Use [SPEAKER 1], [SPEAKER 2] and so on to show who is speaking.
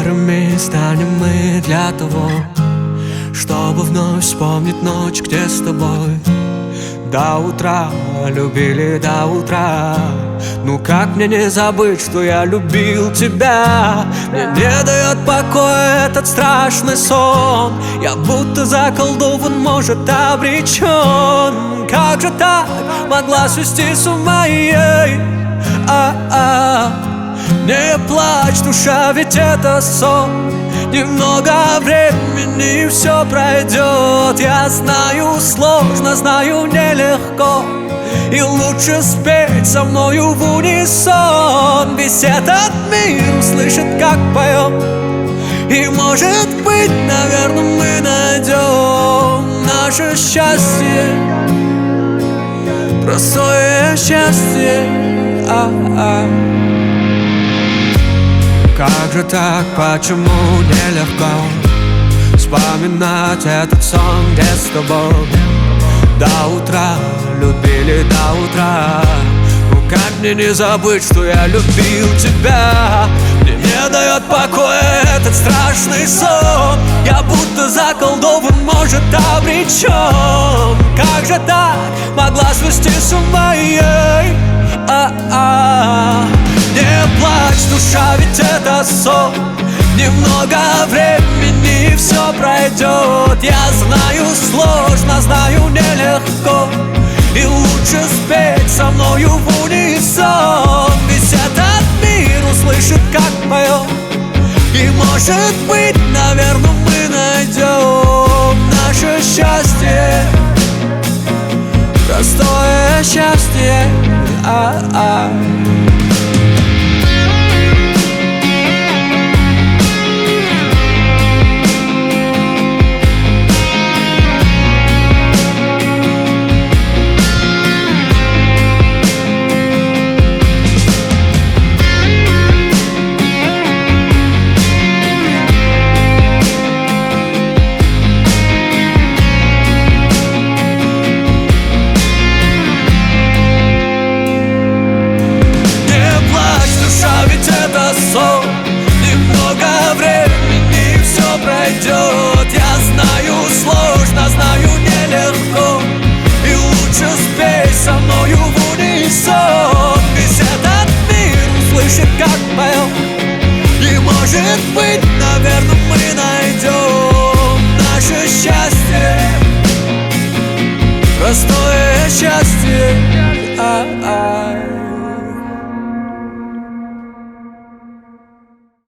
[SPEAKER 1] старыми станем мы для того, чтобы вновь вспомнить ночь, где с тобой до утра любили, до утра. Ну как мне не забыть, что я любил тебя? Мне не дает покоя этот страшный сон. Я будто заколдован, может, обречен. Как же так могла свести с ума ей? Не плачь, душа, ведь это сон. Немного времени и все пройдет. Я знаю, сложно, знаю, нелегко, и лучше спеть со мною в унисон. Весь этот мир слышит, как поем, и может быть, наверное, мы найдем наше счастье, простое счастье. Как же так, почему нелегко вспоминать этот сон, где с тобой до утра любили, до утра. Ну как мне не забыть, что я любил тебя? Мне не дает покоя этот страшный сон. Я будто заколдован, может, обречен. Как же так могла свести с ума ей? Не плачь, душа, ведь это сон. Немного времени и все пройдет. Я знаю, сложно, знаю, нелегко, и лучше спеть со мною в унисон. Ведь этот мир услышит, как поем, и может быть, наверное, мы найдем наше счастье, простое счастье. Немного времени и все пройдет. Я знаю, сложно, знаю, нелегко, и лучше спей со мною в унисон. Весь этот мир услышит, как поем, и может быть, наверное, мы найдем наше счастье, простое счастье.